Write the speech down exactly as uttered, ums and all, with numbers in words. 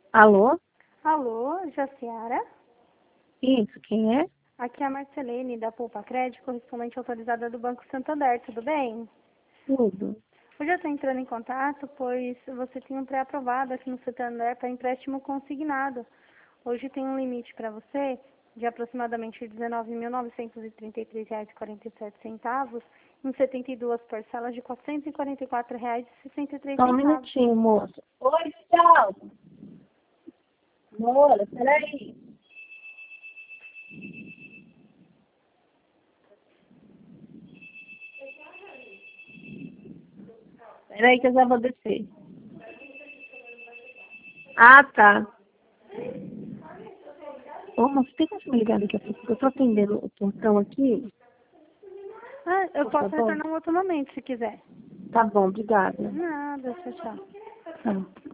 Alô? Alô, Jaciara? Isso, quem é? Aqui é a Marcelene, da Poupa Crédito, correspondente autorizada do Banco Santander, tudo bem? Tudo. Hoje eu estou entrando em contato, pois você tem um pré-aprovado aqui no Santander para empréstimo consignado. Hoje tem um limite para você de aproximadamente dezenove mil novecentos e trinta e três reais e quarenta e sete centavos em setenta e duas parcelas de quatrocentos e quarenta e quatro reais e sessenta e três Só um centavos. minutinho, moça. Oi, tchau. Moça, peraí. Peraí que eu já vou descer. Ah, tá. Ô, moça, tem como me ligar daqui a pouco? Eu tô atendendo o portão aqui. Ah, eu Por posso favor. retornar um outro momento, se quiser. Tá bom, obrigada. Nada, tchau, tchau. Tá.